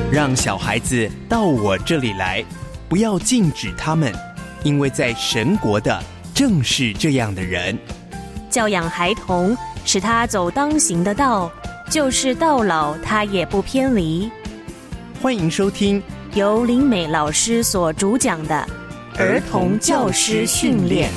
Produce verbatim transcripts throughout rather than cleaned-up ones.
让小孩子到我这里来，不要禁止他们，因为在神国的正是这样的人。 教养孩童，使他走当行的道，就是到老他也不偏离。 欢迎收听由林美老师所主讲的儿童教师训练。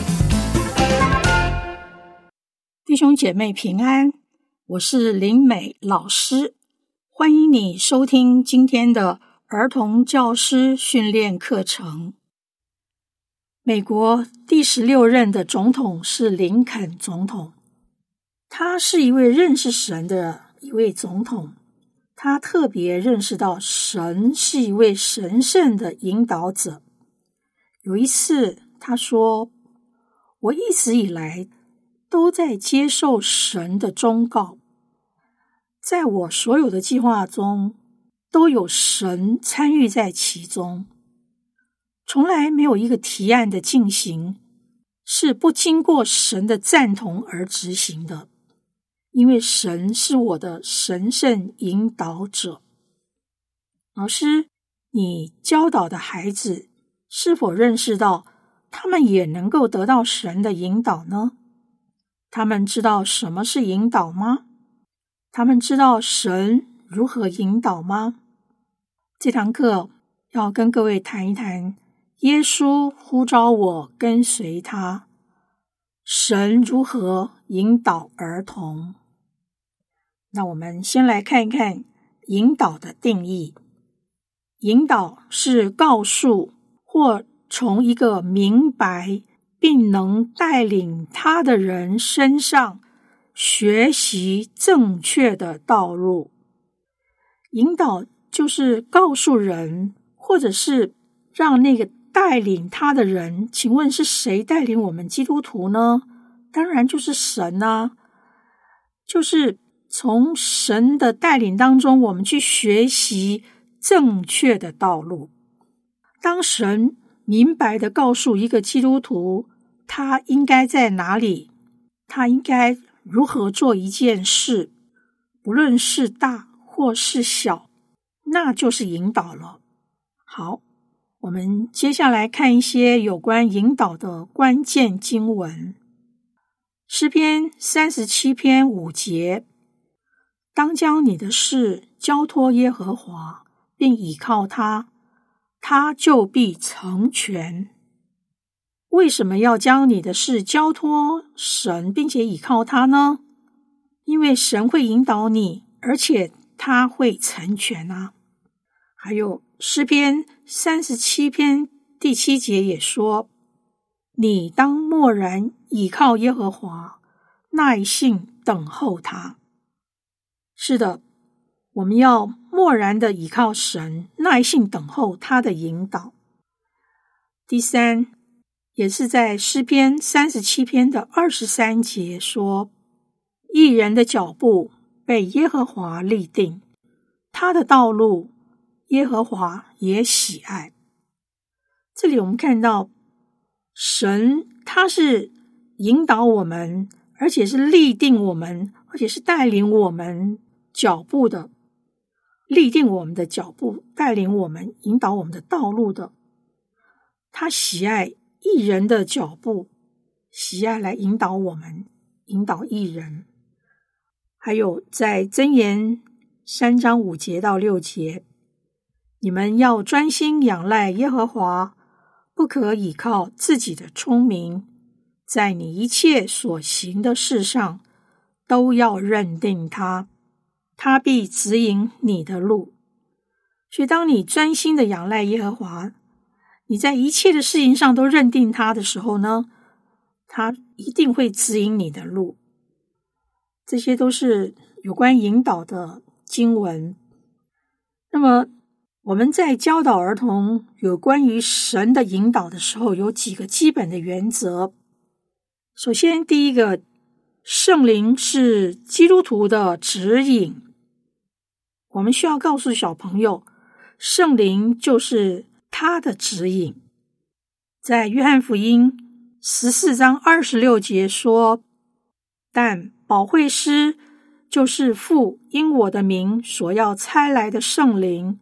弟兄姐妹平安，我是林美老师，欢迎你收听今天的儿童教师训练课程。美国第十六任的总统是林肯总统，他是一位认识神的一位总统，他特别认识到神是一位神圣的引导者。有一次他说，我一直以来都在接受神的忠告，在我所有的计划中都有神参与在其中，从来没有一个提案的进行是不经过神的赞同而执行的，因为神是我的神圣引导者。老师，你教导的孩子是否认识到他们也能够得到神的引导呢？他们知道什么是引导吗？他们知道神如何引导吗？这堂课要跟各位谈一谈耶稣呼召我跟随他，神如何引导儿童。那我们先来看一看引导的定义。引导是告诉或从一个明白并能带领他的人身上学习正确的道路。引导就是告诉人，或者是让那个带领他的人，请问是谁带领我们基督徒呢？当然就是神啊，就是从神的带领当中，我们去学习正确的道路。当神明白地告诉一个基督徒他应该在哪里，他应该如何做一件事，不论是大或是小，那就是引导了。好，我们接下来看一些有关引导的关键经文。诗篇三十七篇五节，当将你的事交托耶和华，并倚靠他，他就必成全。为什么要将你的事交托神，并且倚靠他呢？因为神会引导你，而且他会成全啊。还有诗篇三十七篇第七节也说，你当默然倚靠耶和华，耐性等候他。是的，我们要默然的倚靠神，耐性等候他的引导。第三，也是在诗篇三十七篇的二十三节说，义人的脚步被耶和华立定，他的道路耶和华也喜爱。这里我们看到神他是引导我们，而且是立定我们，而且是带领我们脚步的，立定我们的脚步，带领我们，引导我们的道路的。他喜爱义人的脚步，喜爱来引导我们，引导义人。还有在箴言三章五节到六节，你们要专心仰赖耶和华，不可倚靠自己的聪明，在你一切所行的事上都要认定他，他必指引你的路。所以当你专心的仰赖耶和华，你在一切的事情上都认定他的时候呢，他一定会指引你的路。这些都是有关引导的经文。那么我们在教导儿童有关于神的引导的时候，有几个基本的原则。首先，第一个，圣灵是基督徒的指引。我们需要告诉小朋友，圣灵就是他的指引。在约翰福音十四章二十六节说，但保惠师就是父因我的名所要差来的圣灵，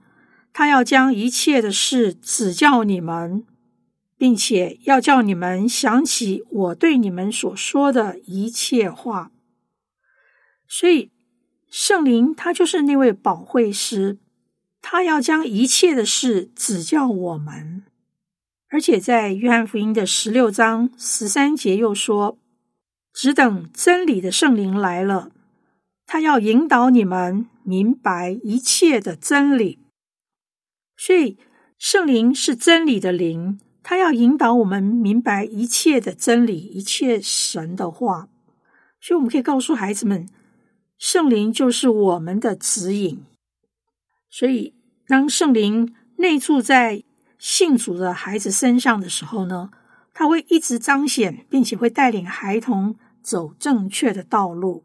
他要将一切的事指教你们，并且要叫你们想起我对你们所说的一切话。所以圣灵他就是那位保惠师，他要将一切的事指教我们。而且在约翰福音的十六章十三节又说，只等真理的圣灵来了，他要引导你们明白一切的真理。所以圣灵是真理的灵，他要引导我们明白一切的真理，一切神的话。所以我们可以告诉孩子们，圣灵就是我们的指引。所以当圣灵内住在信主的孩子身上的时候呢，他会一直彰显，并且会带领孩童走正确的道路。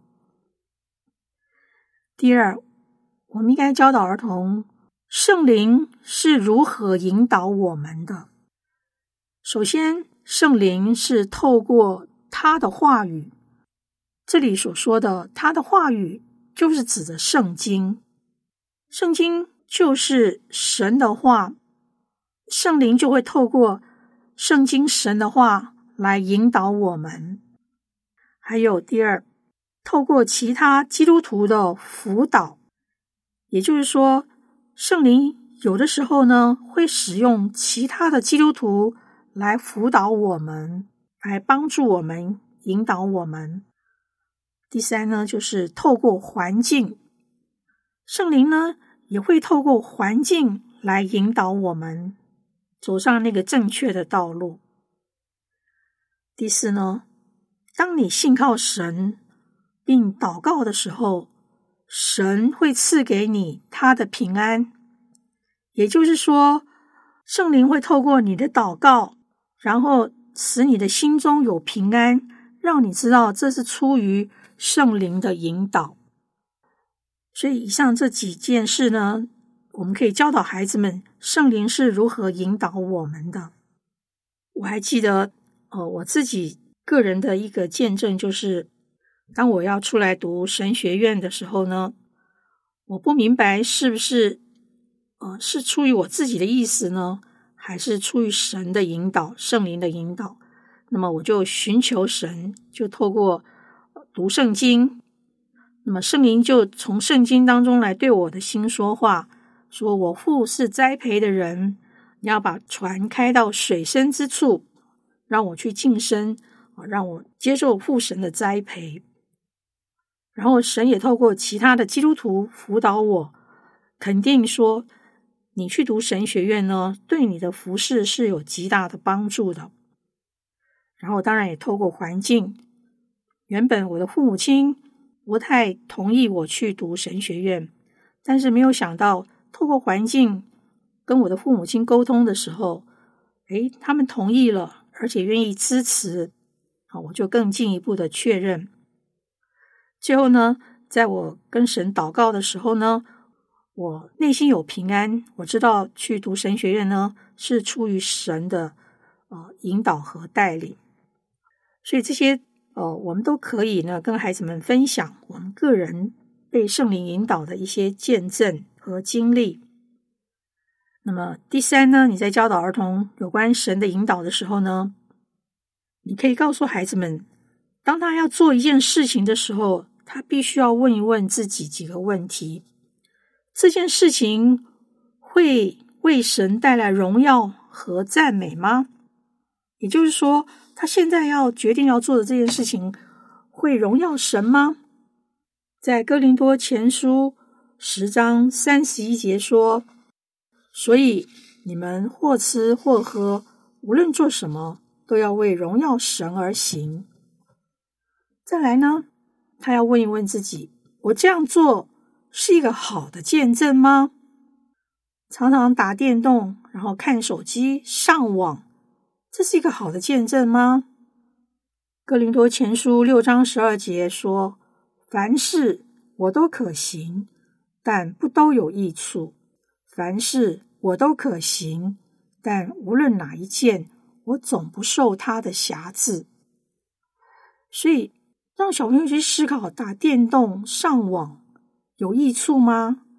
第二，我们应该教导儿童，圣灵是如何引导我们的。首先，圣灵是透过他的话语，这里所说的他的话语就是指的圣经。圣经就是神的话，圣灵就会透过圣经神的话来引导我们。还有第二，透过其他基督徒的辅导，也就是说，圣灵有的时候呢会使用其他的基督徒来辅导我们，来帮助我们，引导我们。第三呢，就是透过环境，圣灵呢也会透过环境来引导我们走上那个正确的道路。第四呢，当你信靠神并祷告的时候，神会赐给你他的平安。也就是说，圣灵会透过你的祷告，然后使你的心中有平安，让你知道这是出于圣灵的引导。所以以上这几件事呢，我们可以教导孩子们圣灵是如何引导我们的。我还记得呃，我自己个人的一个见证，就是当我要出来读神学院的时候呢，我不明白是不是呃，是出于我自己的意思呢，还是出于神的引导，圣灵的引导。那么我就寻求神，就透过读圣经，那么圣灵就从圣经当中来对我的心说话，说我父是栽培的人，你要把船开到水深之处，让我去晋升，让我接受父神的栽培。然后神也透过其他的基督徒辅导我，肯定说你去读神学院呢，对你的服事是有极大的帮助的。然后当然也透过环境，原本我的父母亲不太同意我去读神学院，但是没有想到透过环境跟我的父母亲沟通的时候，诶，他们同意了，而且愿意支持，好，我就更进一步的确认。最后呢，在我跟神祷告的时候呢，我内心有平安，我知道去读神学院呢是出于神的呃引导和带领。所以这些呃我们都可以呢跟孩子们分享我们个人被圣灵引导的一些见证和经历。那么第三呢，你在教导儿童有关神的引导的时候呢，你可以告诉孩子们，当他要做一件事情的时候，他必须要问一问自己几个问题。这件事情会为神带来荣耀和赞美吗？也就是说，他现在要决定要做的这件事情会荣耀神吗？在哥林多前书十章三十一节说，所以你们或吃或喝，无论做什么，都要为荣耀神而行。再来呢，他要问一问自己，我这样做是一个好的见证吗？常常打电动，然后看手机、上网，这是一个好的见证吗？哥林多前书六章十二节说，凡事我都可行，但不都有益处；凡事我都可行，但无论哪一件，我总不受它的辖制。所以让小朋友去思考，打电动、上网有益处吗？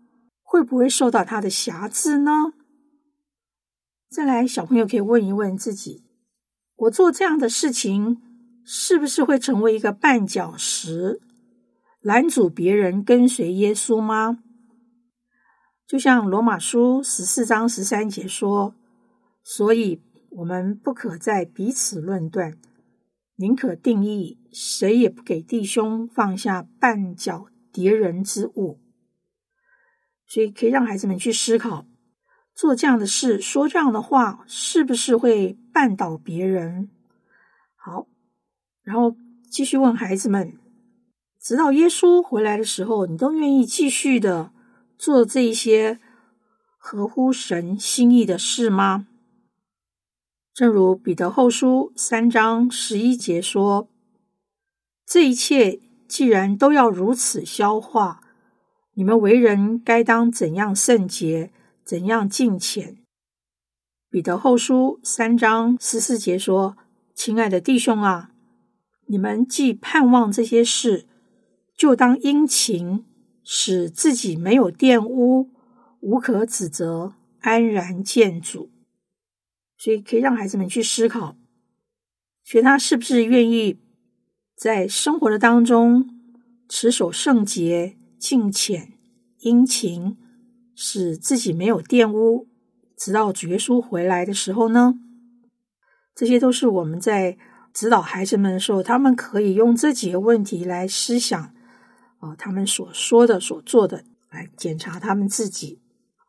会不会受到他的辖制呢？再来，小朋友可以问一问自己，我做这样的事情是不是会成为一个绊脚石，拦阻别人跟随耶稣吗？就像罗马书十四章十三节说，所以我们不可再彼此论断，宁可定义，谁也不给弟兄放下绊脚跌人之物。所以可以让孩子们去思考，做这样的事，说这样的话，是不是会绊倒别人？好，然后继续问孩子们，直到耶稣回来的时候，你都愿意继续的做这一些合乎神心意的事吗？正如彼得后书三章十一节说，这一切既然都要如此消化，你们为人该当怎样圣洁，怎样敬虔。彼得后书三章十四节说，亲爱的弟兄啊，你们既盼望这些事，就当殷勤，使自己没有玷污，无可指责，安然见主。所以可以让孩子们去思考，学他是不是愿意在生活的当中持守圣洁、敬虔、殷勤，使自己没有玷污，直到主耶稣回来的时候呢？这些都是我们在指导孩子们的时候，他们可以用这几个问题来思想、呃、他们所说的、所做的，来检查他们自己。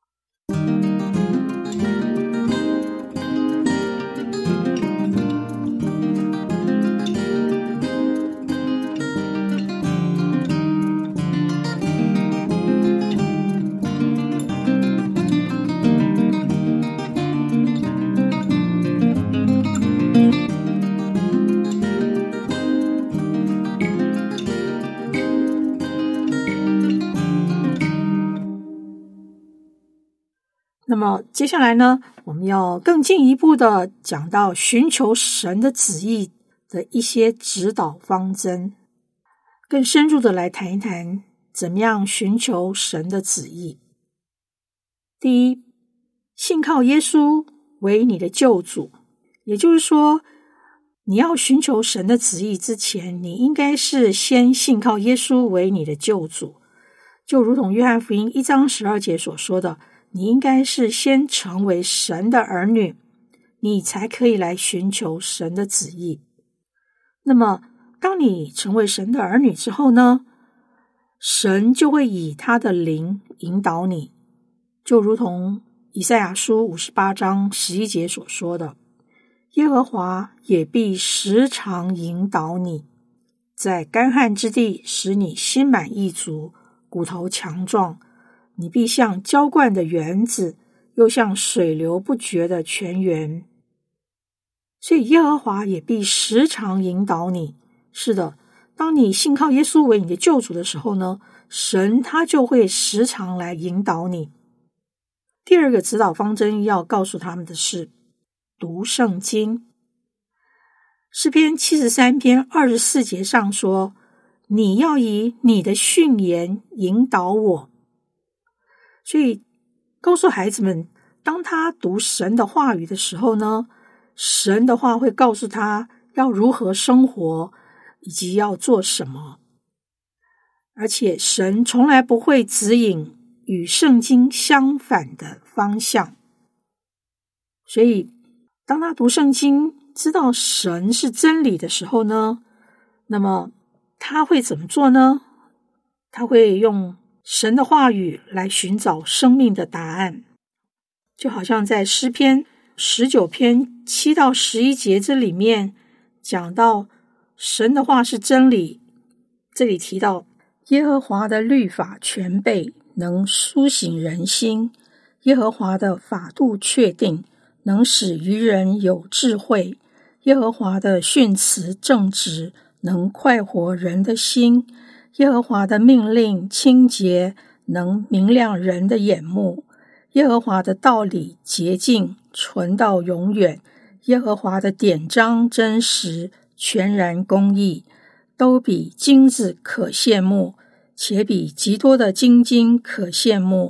那么接下来呢，我们要更进一步的讲到寻求神的旨意的一些指导方针，更深入的来谈一谈怎么样寻求神的旨意。第一，信靠耶稣为你的救主，也就是说，你要寻求神的旨意之前，你应该是先信靠耶稣为你的救主，就如同约翰福音一章十二节所说的，你应该是先成为神的儿女，你才可以来寻求神的旨意。那么当你成为神的儿女之后呢，神就会以他的灵引导你，就如同以赛亚书五十八章十一节所说的，耶和华也必时常引导你，在干旱之地使你心满意足，骨头强壮，你必像浇灌的园子，又像水流不绝的泉源。所以耶和华也必时常引导你。是的，当你信靠耶稣为你的救主的时候呢，神他就会时常来引导你。第二个指导方针要告诉他们的是读圣经。诗篇七十三篇二十四节上说，你要以你的训言引导我。所以告诉孩子们，当他读神的话语的时候呢，神的话会告诉他要如何生活，以及要做什么。而且神从来不会指引与圣经相反的方向。所以当他读圣经，知道神是真理的时候呢，那么他会怎么做呢？他会用神的话语来寻找生命的答案。就好像在诗篇十九篇七到十一节这里面讲到神的话是真理，这里提到耶和华的律法全备，能苏醒人心，耶和华的法度确定，能使愚人有智慧，耶和华的训词正直，能快活人的心，耶和华的命令清洁，能明亮人的眼目，耶和华的道理洁净，存到永远，耶和华的典章真实，全然公义，都比金子可羡慕，且比极多的金金可羡慕，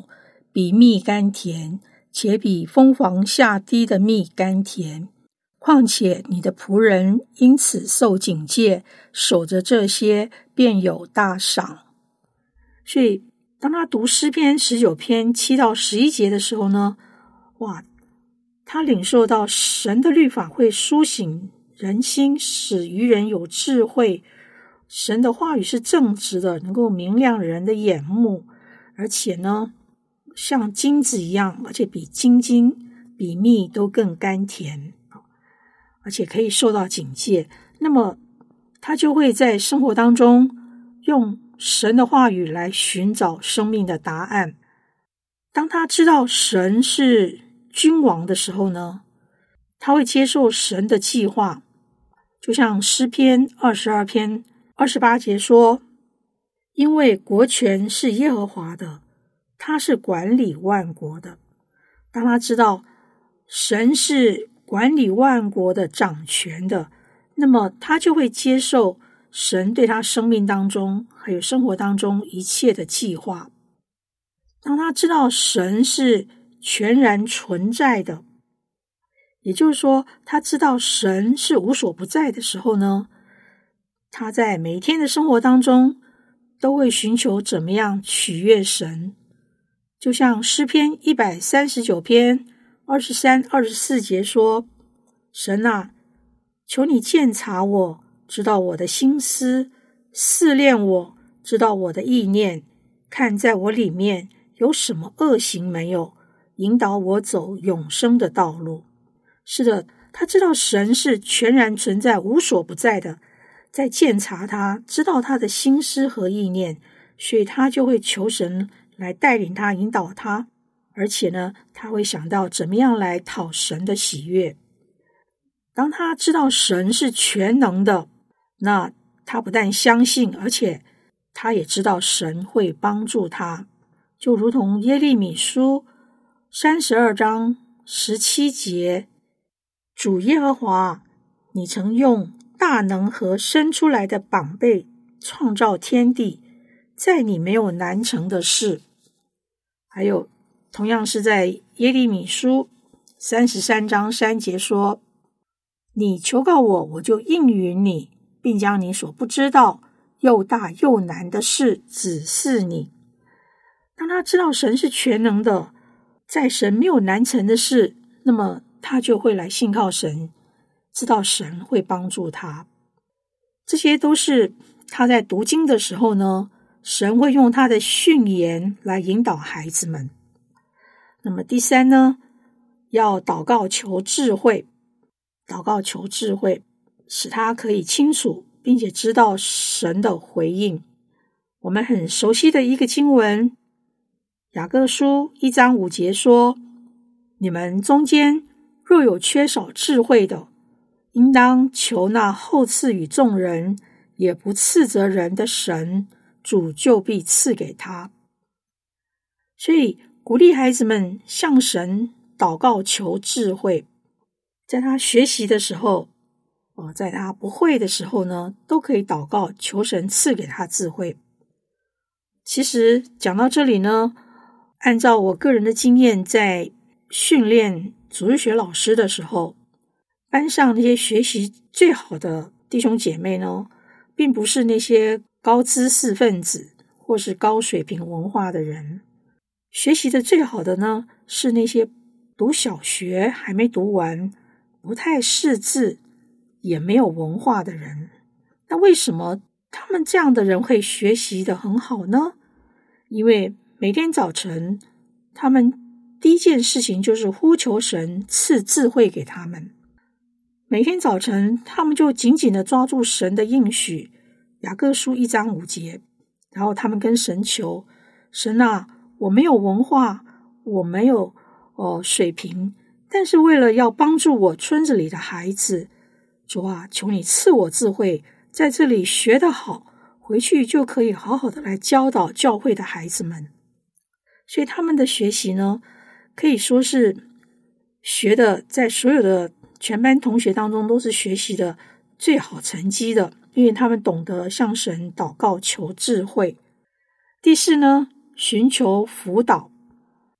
比蜜甘甜，且比蜂房下滴的蜜甘甜。况且你的仆人因此受警戒，守着这些，便有大赏。所以当他读诗篇十九篇七到十一节的时候呢，哇，他领受到神的律法会苏醒人心，使愚人有智慧。神的话语是正直的，能够明亮人的眼目，而且呢像金子一样，而且比金金比蜜都更甘甜，而且可以受到警戒。那么他就会在生活当中用神的话语来寻找生命的答案。当他知道神是君王的时候呢，他会接受神的计划。就像诗篇二十二篇二十八节说，因为国权是耶和华的，他是管理万国的。当他知道神是管理万国的掌权的，那么他就会接受神对他生命当中还有生活当中一切的计划。当他知道神是全然存在的，也就是说他知道神是无所不在的时候呢，他在每一天的生活当中都会寻求怎么样取悦神。就像诗篇一百三十九篇二十三、二十四节说，神啊，求你鉴察我，知道我的心思，试炼我，知道我的意念，看在我里面有什么恶行没有，引导我走永生的道路。是的，他知道神是全然存在无所不在的，在鉴察他，知道他的心思和意念，所以他就会求神来带领他，引导他，而且呢他会想到怎么样来讨神的喜悦。当他知道神是全能的，那他不但相信，而且他也知道神会帮助他。就如同耶利米书三十二章十七节，主耶和华，你曾用大能和伸出来的膀臂创造天地，在你没有难成的事。还有同样是在耶利米书三十三章三节说，你求告我，我就应允你，并将你所不知道又大又难的事指示你。当他知道神是全能的，在神没有难成的事，那么他就会来信靠神，知道神会帮助他。这些都是他在读经的时候呢，神会用他的训言来引导孩子们。那么第三呢，要祷告求智慧，祷告求智慧，使他可以清楚并且知道神的回应。我们很熟悉的一个经文，雅各书一章五节说，你们中间若有缺少智慧的，应当求那厚赐与众人，也不斥责人的神，主就必赐给他。所以鼓励孩子们向神祷告求智慧，在他学习的时候，哦，在他不会的时候呢，都可以祷告求神赐给他智慧。其实讲到这里呢，按照我个人的经验，在训练主日学老师的时候，班上那些学习最好的弟兄姐妹呢，并不是那些高知识分子或是高水平文化的人，学习的最好的呢，是那些读小学还没读完，不太识字，也没有文化的人。那为什么他们这样的人会学习得很好呢？因为每天早晨，他们第一件事情就是呼求神赐智慧给他们。每天早晨，他们就紧紧地抓住神的应许，雅各书一章五节，然后他们跟神求，神啊，我没有文化，我没有、呃、水平，但是为了要帮助我村子里的孩子，主啊，求你赐我智慧，在这里学得好，回去就可以好好的来教导教会的孩子们。所以他们的学习呢，可以说是学的，在所有的全班同学当中都是学习的最好成绩的，因为他们懂得向神祷告求智慧。第四呢，寻求辅导。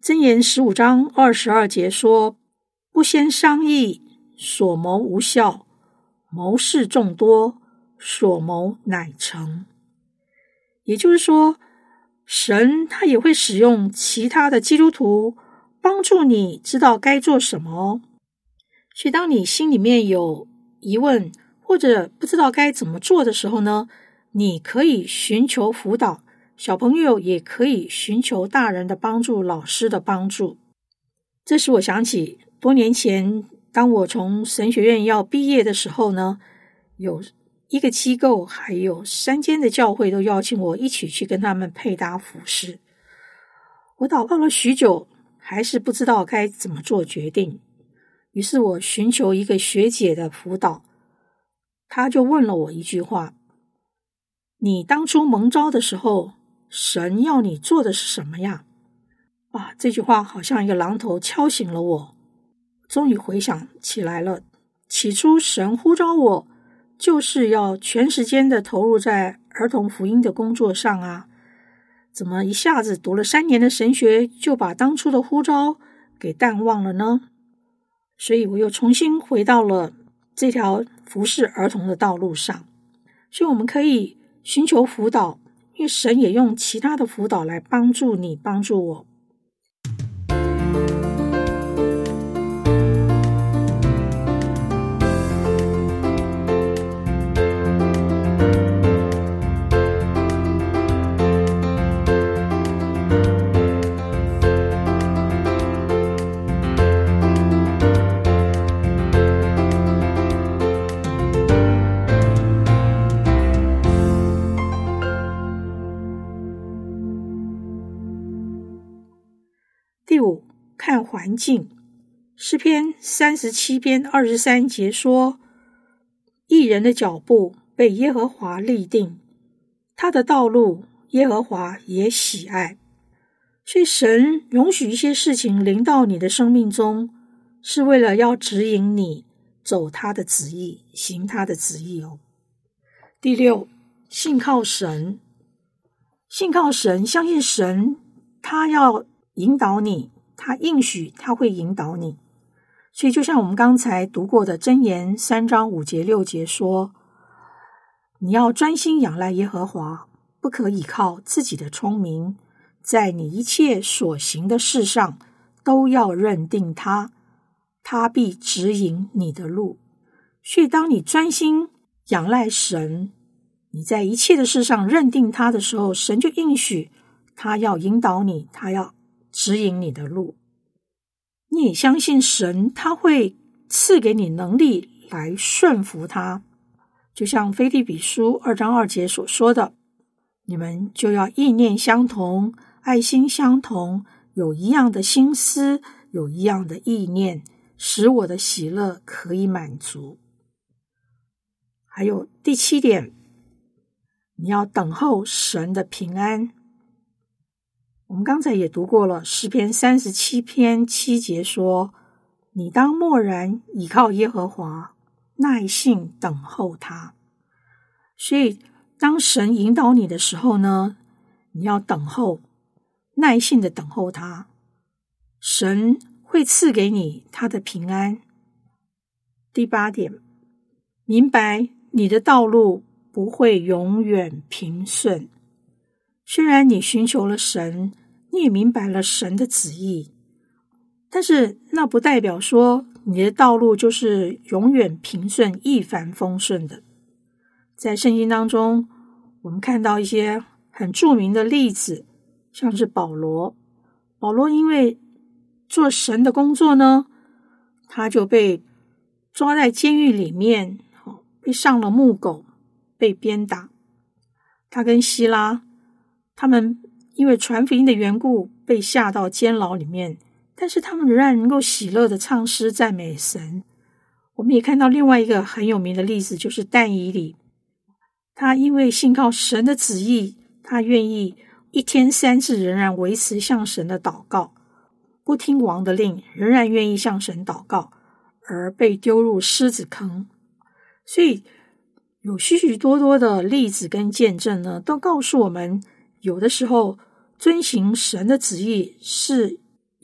箴言十五章二十二节说，不先商议，所谋无效，谋事众多，所谋乃成。也就是说，神他也会使用其他的基督徒帮助你知道该做什么哦。所以当你心里面有疑问或者不知道该怎么做的时候呢，你可以寻求辅导，小朋友也可以寻求大人的帮助，老师的帮助。这使我想起多年前当我从神学院要毕业的时候呢，有一个机构还有三间的教会都邀请我一起去跟他们配搭服事。我祷告了许久，还是不知道该怎么做决定，于是我寻求一个学姐的辅导，她就问了我一句话，你当初蒙召的时候，神要你做的是什么呀？哇，这句话好像一个榔头敲醒了我，终于回想起来了。起初神呼召我就是要全时间的投入在儿童福音的工作上啊，怎么一下子读了三年的神学就把当初的呼召给淡忘了呢？所以我又重新回到了这条服侍儿童的道路上。所以我们可以寻求辅导，因为神也用其他的辅导来帮助你，帮助我。第五，看环境。诗篇三十七篇二十三节说，义人的脚步被耶和华立定，他的道路耶和华也喜爱。所以神容许一些事情临到你的生命中，是为了要指引你走他的旨意，行他的旨意哦。第六，信靠神。信靠神，相信神，他要引导你，他应许他会引导你。所以就像我们刚才读过的箴言三章五节六节说，你要专心仰赖耶和华，不可倚靠自己的聪明，在你一切所行的事上都要认定他，他必指引你的路。所以当你专心仰赖神，你在一切的事上认定他的时候，神就应许他要引导你，他要指引你的路。你也相信神，他会赐给你能力来顺服他。就像腓立比书二章二节所说的，你们就要意念相同，爱心相同，有一样的心思，有一样的意念，使我的喜乐可以满足。还有第七点，你要等候神的平安。我们刚才也读过了，诗篇三十七篇七节说，你当默然倚靠耶和华，耐性等候他。所以当神引导你的时候呢，你要等候，耐性的等候他，神会赐给你他的平安。第八点，明白你的道路不会永远平顺。虽然你寻求了神，你也明白了神的旨意，但是那不代表说你的道路就是永远平顺、一帆风顺的。在圣经当中，我们看到一些很著名的例子，像是保罗。保罗因为做神的工作呢，他就被抓在监狱里面，被上了木狗，被鞭打。他跟希拉他们因为传福音的缘故被下到监牢里面，但是他们仍然能够喜乐的唱诗赞美神。我们也看到另外一个很有名的例子，就是但以理。他因为信靠神的旨意，他愿意一天三次仍然维持向神的祷告，不听王的令，仍然愿意向神祷告，而被丢入狮子坑。所以有许许多多的例子跟见证呢，都告诉我们，有的时候遵行神的旨意是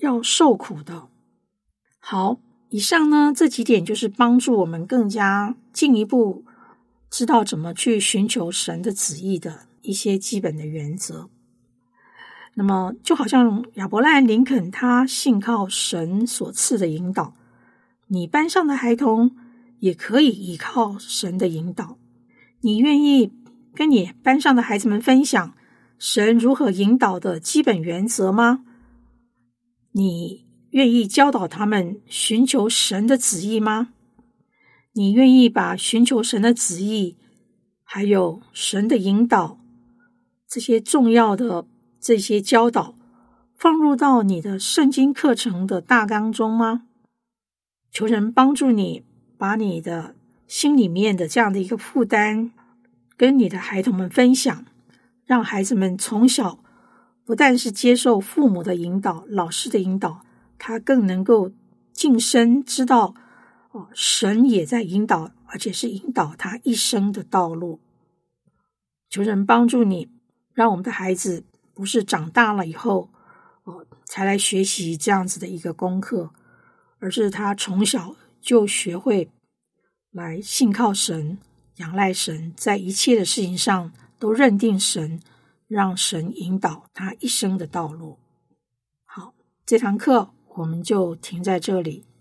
要受苦的。好，以上呢这几点就是帮助我们更加进一步知道怎么去寻求神的旨意的一些基本的原则。那么就好像亚伯拉罕林肯他信靠神所赐的引导，你班上的孩童也可以依靠神的引导。你愿意跟你班上的孩子们分享神如何引导的基本原则吗？你愿意教导他们寻求神的旨意吗？你愿意把寻求神的旨意还有神的引导这些重要的这些教导放入到你的圣经课程的大纲中吗？求神帮助你把你的心里面的这样的一个负担跟你的孩童们分享，让孩子们从小不但是接受父母的引导、老师的引导，他更能够晋升知道、哦、神也在引导，而且是引导他一生的道路。求神帮助你，让我们的孩子不是长大了以后、哦、才来学习这样子的一个功课，而是他从小就学会来信靠神、仰赖神，在一切的事情上都认定神，让神引导他一生的道路。好，这堂课我们就停在这里。